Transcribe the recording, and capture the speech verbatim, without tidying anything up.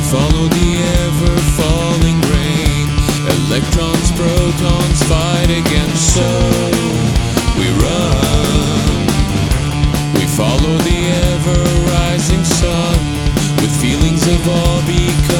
follow the ever-falling grain. Electrons, protons fight against, so we run. We follow the ever-rising sun with feelings of awe because